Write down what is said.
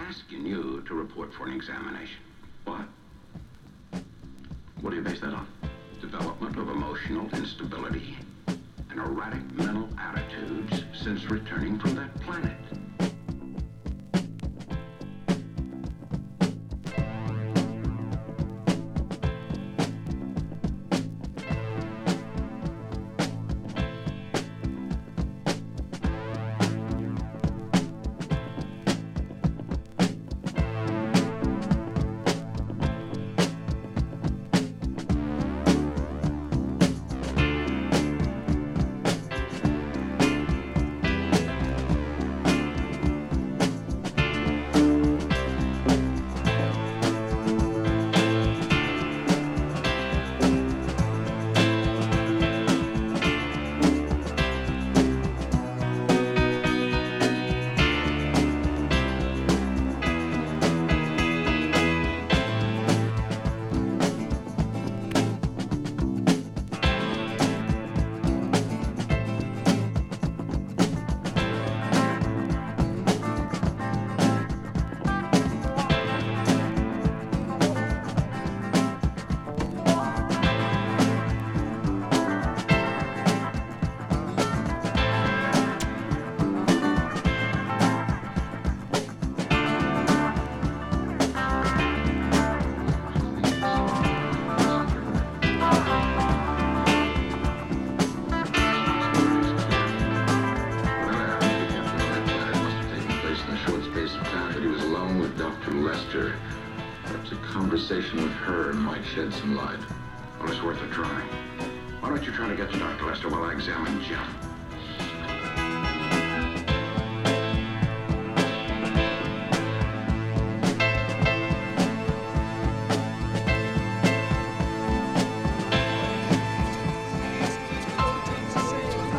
asking you to report for an examination. What? What do you base that on? Development of emotional instability and erratic mental attitudes since returning from that planet. Perhaps a conversation with her might shed some light. Well, it's worth a try. Why don't you try to get to Dr. Lester while I examine Jeff?